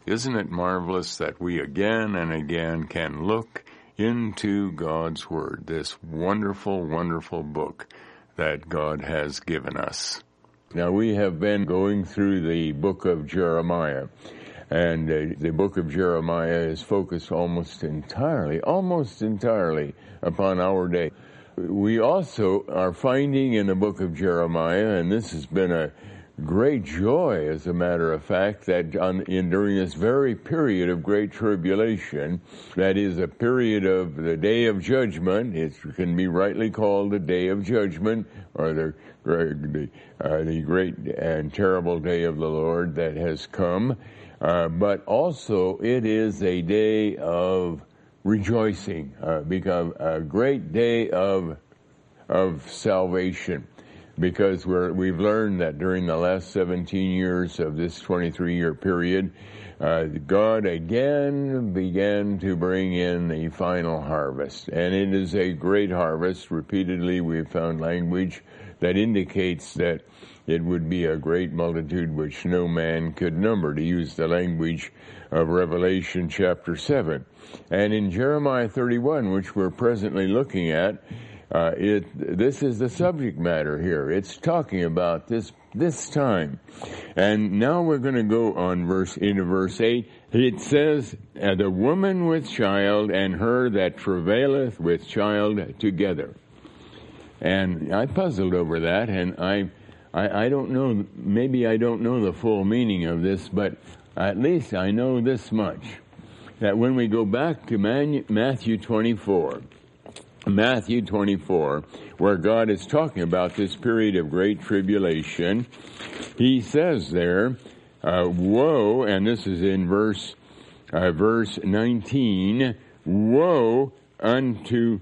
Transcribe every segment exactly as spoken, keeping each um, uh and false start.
Isn't it marvelous that we again and again can look into God's Word, this wonderful, wonderful book that God has given us? Now, we have been going through the book of Jeremiah, and uh, the book of Jeremiah is focused almost entirely, almost entirely upon our day. We also are finding in the book of Jeremiah, and this has been a great joy, as a matter of fact, that on, in, during this very period of great tribulation, that is a period of the day of judgment, it can be rightly called the day of judgment, or the, the, uh, the great and terrible day of the Lord that has come, uh, but also it is a day of rejoicing, uh, become a great day of of salvation. Because we're, we've learned that during the last seventeen years of this twenty-three year period, uh, God again began to bring in the final harvest. And it is a great harvest. Repeatedly we've found language that indicates that it would be a great multitude which no man could number, to use the language of Revelation chapter seven. And in Jeremiah thirty-one, which we're presently looking at, Uh, it, this is the subject matter here. It's talking about this, this time. And now we're going to go on verse, into verse eight. It says, uh, the woman with child and her that travaileth with child together. And I puzzled over that, and I, I, I don't know, maybe I don't know the full meaning of this, but at least I know this much, that when we go back to Manu- Matthew twenty-four, Matthew twenty-four, where God is talking about this period of great tribulation, he says there, uh, woe, and this is in verse, uh, verse nineteen, woe unto,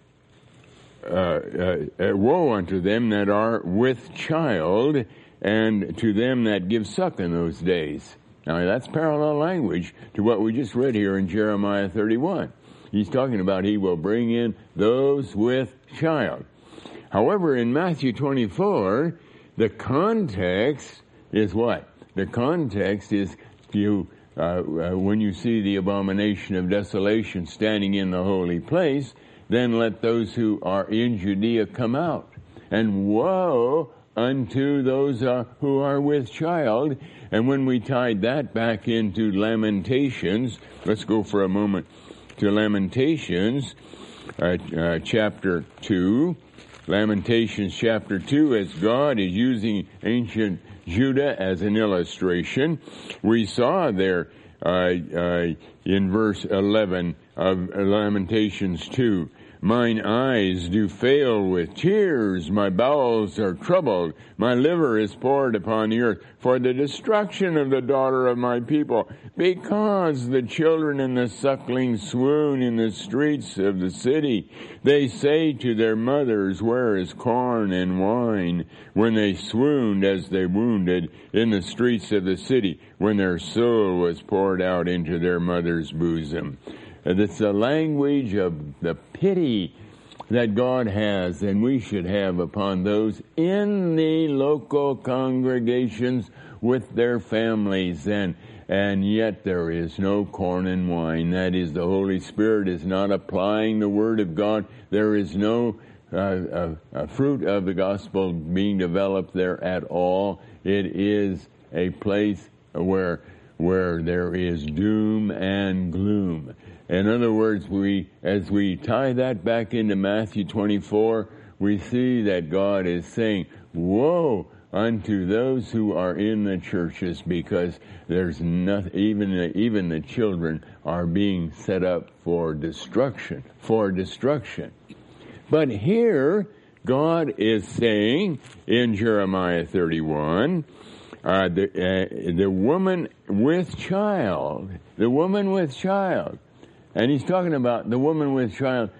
uh, uh, uh, woe unto them that are with child, and to them that give suck in those days. Now that's parallel language to what we just read here in Jeremiah thirty-one. He's talking about he will bring in those with child. However, in Matthew twenty-four, the context is what? The context is you uh, uh, when you see the abomination of desolation standing in the holy place, then let those who are in Judea come out. And woe unto those uh, who are with child. And when we tied that back into Lamentations, let's go for a moment to Lamentations, uh, uh, chapter two. Lamentations chapter two, as God is using ancient Judah as an illustration. We saw there uh, uh, in verse eleven of Lamentations two, mine eyes do fail with tears, my bowels are troubled, my liver is poured upon the earth, for the destruction of the daughter of my people, because the children and the sucklings swoon in the streets of the city. They say to their mothers, where is corn and wine? When they swooned as they wounded in the streets of the city, when their soul was poured out into their mother's bosom. It's the language of the pity that God has and we should have upon those in the local congregations with their families, and and yet there is no corn and wine. That is, the Holy Spirit is not applying the Word of God. There is no uh, uh, uh, fruit of the gospel being developed there at all. It is a place where where there is doom and gloom. In other words, we, as we tie that back into Matthew twenty-four, we see that God is saying, woe unto those who are in the churches, because there's nothing, even the, even the children are being set up for destruction, for destruction. But here, God is saying in Jeremiah thirty-one, uh, the, uh, the woman with child, the woman with child, and he's talking about the woman with child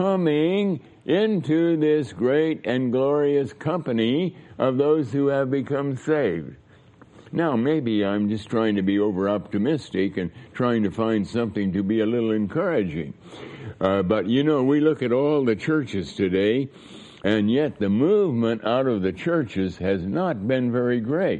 coming into this great and glorious company of those who have become saved. Now, maybe I'm just trying to be over-optimistic and trying to find something to be a little encouraging. Uh, but, you know, we look at all the churches today, and yet the movement out of the churches has not been very great.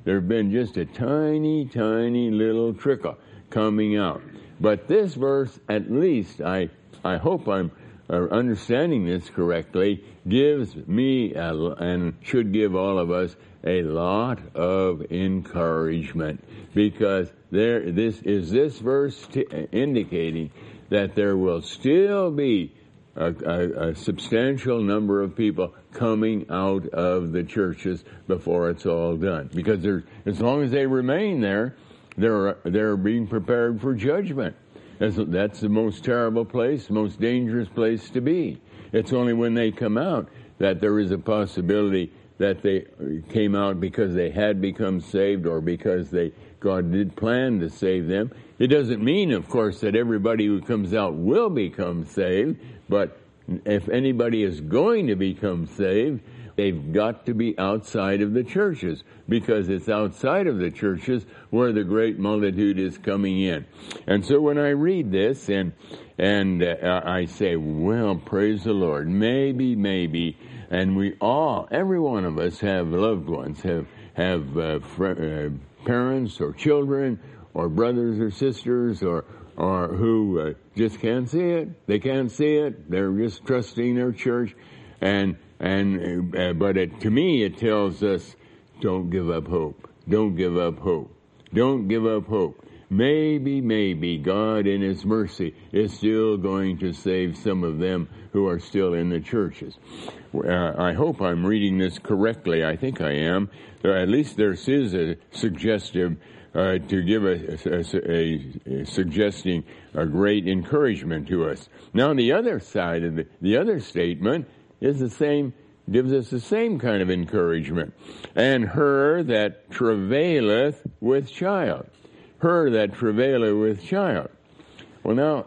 there have been just a tiny, tiny little trickle coming out. But this verse, at least, I, I hope I'm uh, understanding this correctly, gives me, a, and should give all of us, a lot of encouragement, because there, this is this verse t- indicating that there will still be a, a, a substantial number of people coming out of the churches before it's all done. Because as long as they remain there, they're they're being prepared for judgment. That's, that's the most terrible place, most dangerous place to be. It's only when they come out that there is a possibility that they came out because they had become saved or because they God did plan to save them. It doesn't mean, of course, that everybody who comes out will become saved, but if anybody is going to become saved, they've got to be outside of the churches, because it's outside of the churches where the great multitude is coming in. And so when I read this and and uh, I say, well, praise the Lord, maybe, maybe, and we all, every one of us have loved ones, have have uh, fr- uh, parents or children or brothers or sisters or or who uh, just can't see it. They can't see it. They're just trusting their church. And and uh, but it, to me, it tells us, don't give up hope. Don't give up hope. Don't give up hope. Maybe, maybe God in His mercy is still going to save some of them who are still in the churches. Uh, I hope I'm reading this correctly. I think I am. Uh, at least there is a suggestive uh, to give a, a, a, a suggesting a great encouragement to us. Now, the other side of the, the other statement is the same, gives us the same kind of encouragement. And her that travaileth with child. Her that travaileth with child. Well, now,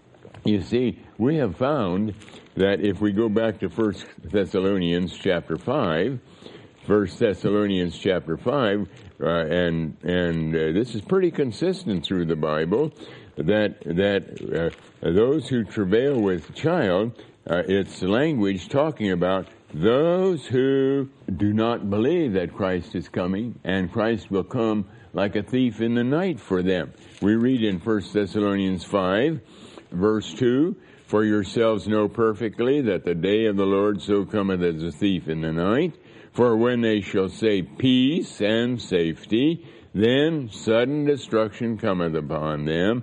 you see, we have found that if we go back to First Thessalonians chapter five, First Thessalonians chapter five, uh, and and uh, this is pretty consistent through the Bible, that that uh, those who travail with child, uh, it's language talking about those who do not believe that Christ is coming, and Christ will come like a thief in the night for them. We read in First Thessalonians five, verse two, for yourselves know perfectly that the day of the Lord so cometh as a thief in the night. For when they shall say peace and safety, then sudden destruction cometh upon them,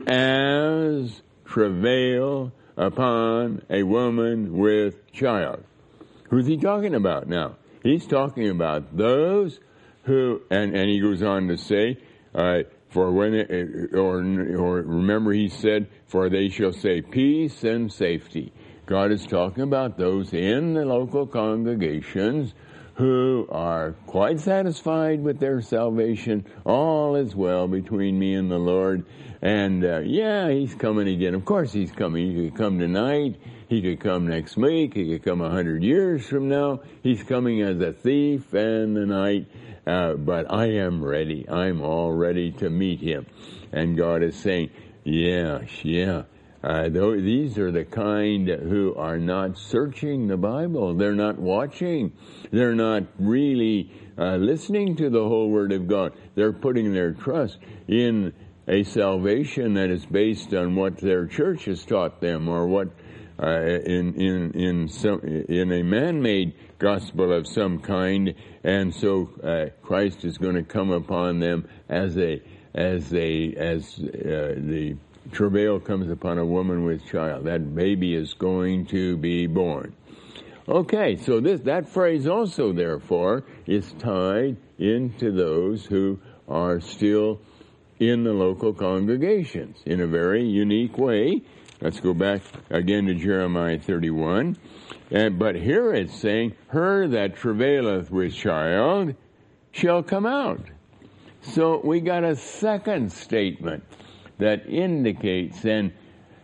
as travail upon a woman with child. Who's he talking about now? He's talking about those who, and, and he goes on to say, uh, for when, it, or, or remember he said, for they shall say peace and safety. God is talking about those in the local congregations who are quite satisfied with their salvation. All is well between me and the Lord. And, uh, yeah, He's coming again. Of course He's coming. He could come tonight. He could come next week. He could come a hundred years from now. He's coming as a thief in the night. Uh, but I am ready. I'm all ready to meet Him. And God is saying, yeah, yeah. Uh, though these are the kind who are not searching the Bible. They're not watching. They're not really uh, listening to the whole Word of God. They're putting their trust in a salvation that is based on what their church has taught them, or what uh, in in in some in a man-made gospel of some kind. And so uh, Christ is going to come upon them as a as a as uh, the travail comes upon a woman with child. That baby is going to be born. Okay, so this that phrase also, therefore, is tied into those who are still in the local congregations in a very unique way. Let's go back again to Jeremiah thirty-one. And, but here it's saying, her that travaileth with child shall come out. So we got a second statement that indicates then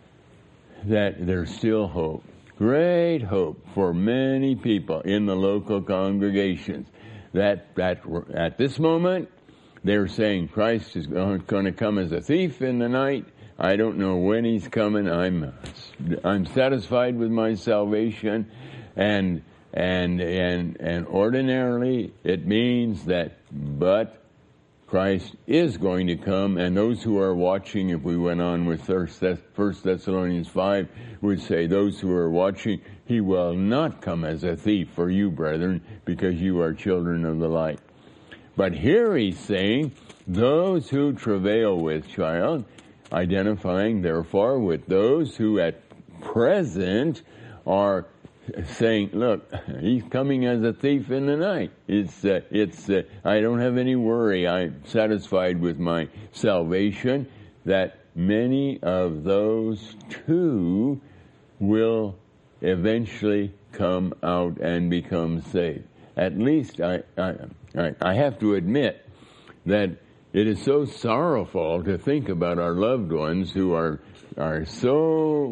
that there's still hope. Great hope for many people in the local congregations. That, that at this moment, they're saying Christ is going to come as a thief in the night. I don't know when He's coming. I'm, I'm satisfied with my salvation. And And, and, and ordinarily it means that, but Christ is going to come, and those who are watching, if we went on with First Thessalonians five, would say, those who are watching, he will not come as a thief for you, brethren, because you are children of the light. But here he's saying, those who travail with child, identifying therefore with those who at present are saying, look, he's coming as a thief in the night. It's, uh, it's, uh, I don't have any worry. I'm satisfied with my salvation. That many of those too will eventually come out and become saved. At least I, I, I have to admit that it is so sorrowful to think about our loved ones who are, are so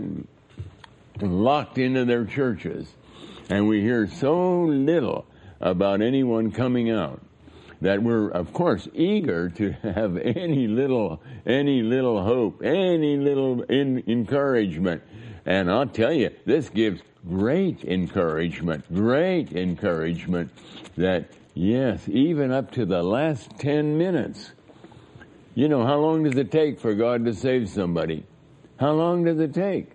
locked into their churches, and we hear so little about anyone coming out, that we're of course eager to have any little any little hope, any little in, encouragement. And I'll tell you, this gives great encouragement, great encouragement that yes, even up to the last ten minutes. You know, how long does it take for God to save somebody? How long does it take?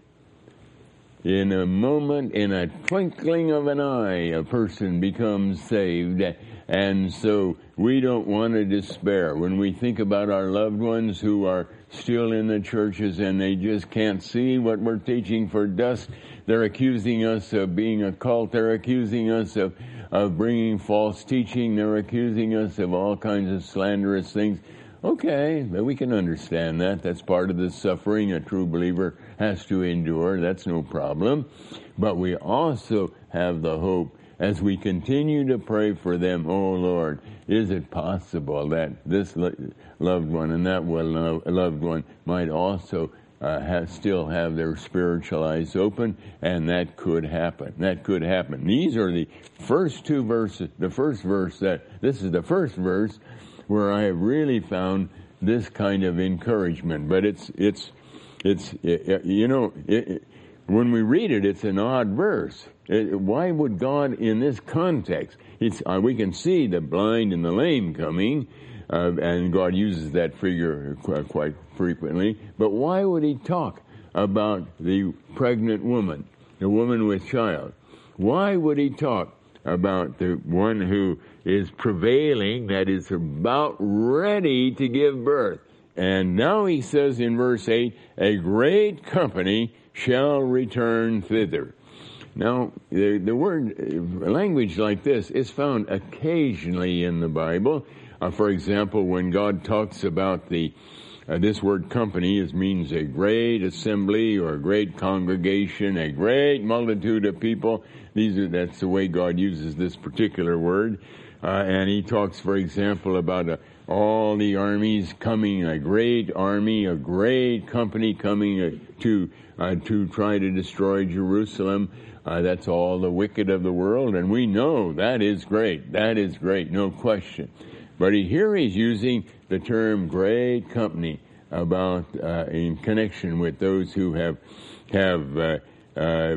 In a moment, in a twinkling of an eye, a person becomes saved. And so we don't want to despair when we think about our loved ones who are still in the churches and they just can't see what we're teaching for dust. They're accusing us of being a cult. They're accusing us of, of bringing false teaching. They're accusing us of all kinds of slanderous things. Okay, we can understand that. That's part of the suffering a true believer has to endure. That's no problem. But we also have the hope as we continue to pray for them. Oh Lord, is it possible that this loved one and that loved one might also uh, have, still have their spiritual eyes open? And that could happen. That could happen. These are the first two verses. The first verse that, this is the first verse where I have really found this kind of encouragement. But it's, it's, it's, it, you know, it, it, when we read it, it's an odd verse. It, why would God, in this context, it's, uh, we can see the blind and the lame coming, uh, and God uses that figure quite, quite frequently, but why would he talk about the pregnant woman, the woman with child? Why would he talk about the one who is prevailing, that is about ready to give birth? And now he says in verse eight, a great company shall return thither. Now, the, the word, language like this is found occasionally in the Bible. Uh, for example, when God talks about the, uh, this word company is, means a great assembly or a great congregation, a great multitude of people. These are, that's the way God uses this particular word. Uh, and he talks, for example, about a, all the armies coming, a great army, a great company coming uh, to uh, to try to destroy Jerusalem. Uh, that's all the wicked of the world, and we know that is great. That is great, no question. But he, here he's using the term great company about uh, in connection with those who have have uh, uh,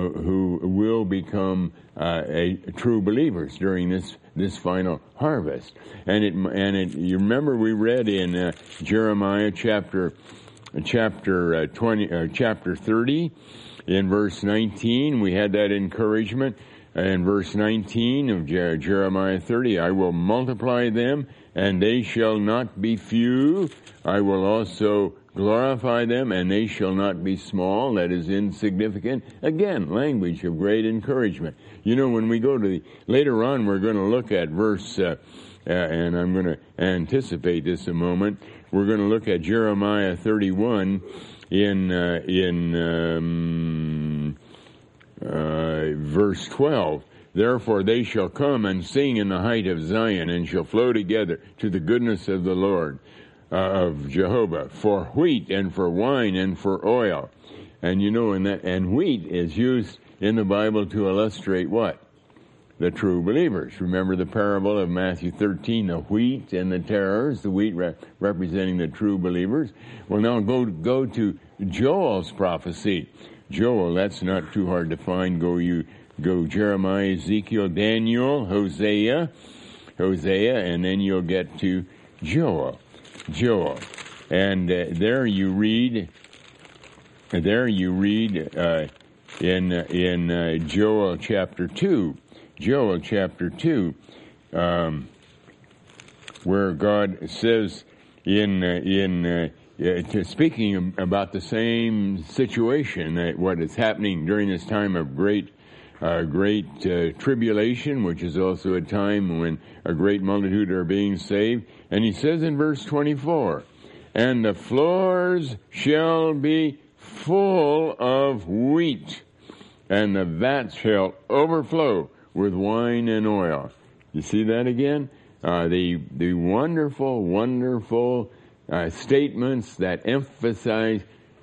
who will become uh, a, a true believers during this this final harvest. And it and it you remember we read in uh, Jeremiah chapter chapter uh, twenty uh, chapter thirty. In verse nineteen, we had that encouragement. In verse nineteen of Jeremiah thirty, I will multiply them, and they shall not be few. I will also glorify them, and they shall not be small. That is insignificant. Again, language of great encouragement. You know, when we go to the, later on, we're going to look at verse, uh, uh, and I'm going to anticipate this a moment. We're going to look at Jeremiah thirty-one. In uh, in um, uh, verse twelve, therefore they shall come and sing in the height of Zion, and shall flow together to the goodness of the Lord, uh, of Jehovah, for wheat and for wine and for oil. And you know, and that and wheat is used in the Bible to illustrate what? The true believers. Remember the parable of Matthew thirteen, the wheat and the tares, the wheat re- representing the true believers. Well, now go go to Joel's prophecy. Joel, that's not too hard to find. Go you go Jeremiah, Ezekiel, Daniel, Hosea, Hosea, and then you'll get to Joel, Joel. And uh, there you read, there you read uh, in in uh, Joel chapter two, Joel chapter two, um, where God says in uh, in uh, uh, to speaking about the same situation, that what is happening during this time of great uh, great uh, tribulation, which is also a time when a great multitude are being saved. And he says in verse twenty-four, "And the floors shall be full of wheat, and the vats shall overflow with wine and oil." You see that again? Uh, the the wonderful, wonderful uh, statements that emphasize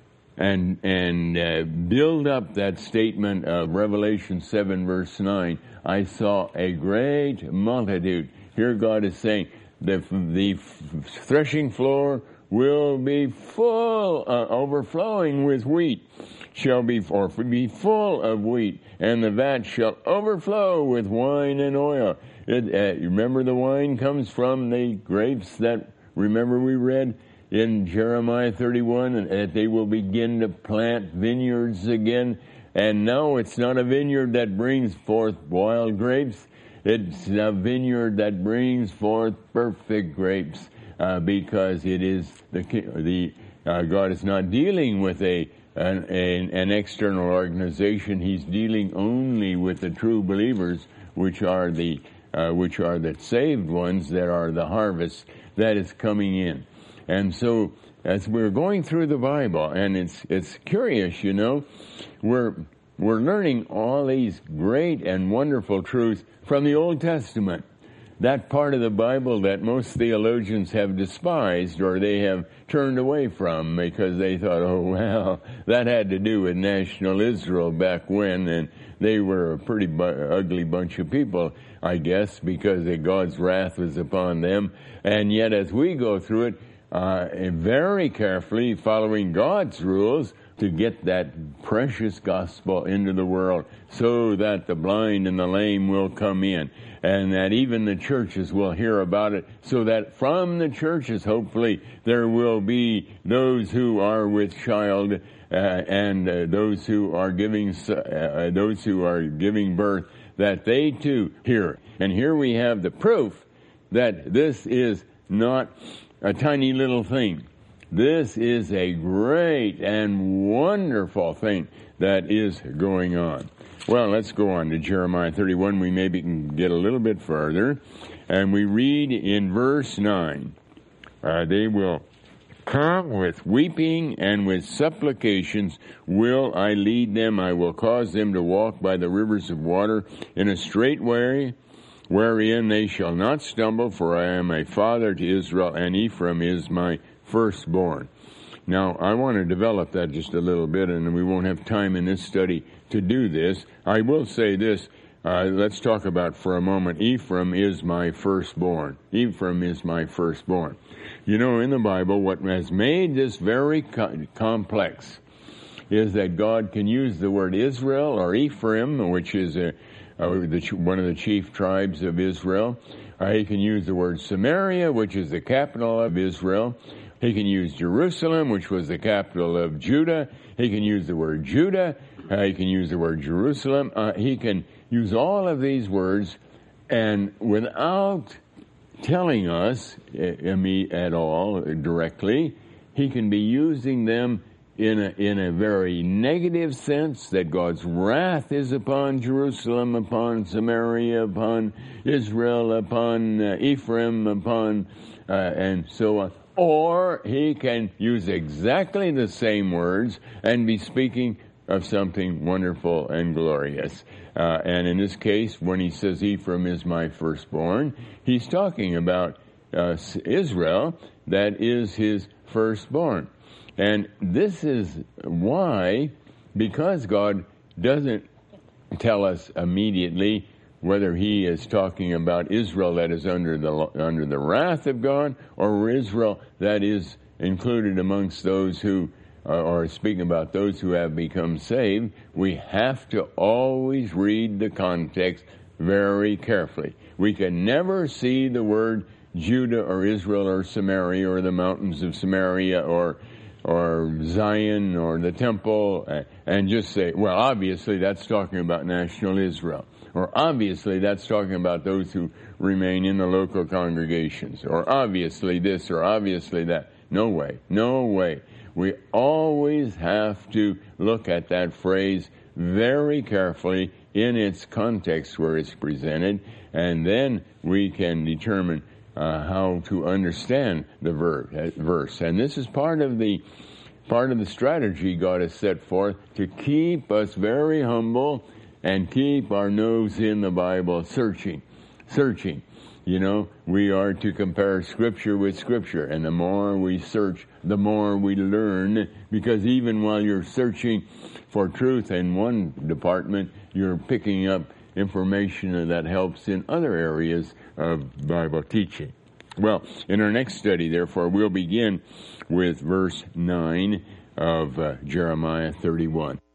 and and uh, build up that statement of Revelation seven verse nine. I saw a great multitude. Here God is saying the the threshing floor will be full, uh, overflowing with wheat, shall be, or be full of wheat, and the vat shall overflow with wine and oil. It, uh, remember, the wine comes from the grapes that, remember we read in Jeremiah thirty-one, that they will begin to plant vineyards again. And now it's not a vineyard that brings forth wild grapes. It's a vineyard that brings forth perfect grapes. Uh, because it is the the uh, God is not dealing with a an, an an external organization. He's dealing only with the true believers, which are the uh, which are the saved ones, that are the harvest that is coming in. And so, as we're going through the Bible, and it's it's curious, you know, we're we're learning all these great and wonderful truths from the Old Testament. That part of the Bible that most theologians have despised, or they have turned away from, because they thought, oh, well, that had to do with national Israel back when, and they were a pretty bu- ugly bunch of people, I guess, because God's wrath was upon them. And yet, as we go through it, uh, very carefully following God's rules to get that precious gospel into the world, so that the blind and the lame will come in, and that even the churches will hear about it, so that from the churches, hopefully, there will be those who are with child uh, and uh, those who are giving uh, those who are giving birth, that they too hear. And here we have the proof that this is not a tiny little thing. This is a great and wonderful thing that is going on. Well, let's go on to Jeremiah thirty-one. We maybe can get a little bit further. And we read in verse nine, uh, they will come with weeping and with supplications will I lead them. I will cause them to walk by the rivers of water in a straight way, wherein they shall not stumble, for I am a father to Israel, and Ephraim is my firstborn. Now, I want to develop that just a little bit, and we won't have time in this study to do this. I will say this. Uh, let's talk about for a moment, Ephraim is my firstborn. Ephraim is my firstborn. You know, in the Bible, what has made this very co- complex is that God can use the word Israel or Ephraim, which is a, uh, the, one of the chief tribes of Israel. Uh, he can use the word Samaria, which is the capital of Israel. He can use Jerusalem, which was the capital of Judah. He can use the word Judah. Uh, he can use the word Jerusalem. Uh, he can use all of these words, and without telling us uh, me at all directly, he can be using them in a, in a very negative sense, that God's wrath is upon Jerusalem, upon Samaria, upon Israel, upon uh, Ephraim, upon, uh, and so on. Or he can use exactly the same words and be speaking of something wonderful and glorious. Uh, and in this case, when he says Ephraim is my firstborn, he's talking about uh, Israel, that is his firstborn. And this is why, because God doesn't tell us immediately whether he is talking about Israel that is under the under the wrath of God, or Israel that is included amongst those who or speaking about those who have become saved, we have to always read the context very carefully. We can never see the word Judah or Israel or Samaria or the mountains of Samaria or or Zion or the temple and just say, well, obviously that's talking about national Israel. Or obviously that's talking about those who remain in the local congregations. Or obviously this or obviously that. No way. No way. We always have to look at that phrase very carefully in its context where it's presented, and then we can determine uh, how to understand the ver- verse. And this is part of the part of the strategy God has set forth to keep us very humble and keep our nose in the Bible, searching, searching. You know, we are to compare Scripture with Scripture, and the more we search, the more we learn, because even while you're searching for truth in one department, you're picking up information that helps in other areas of Bible teaching. Well, in our next study, therefore, we'll begin with verse nine of uh, Jeremiah thirty-one.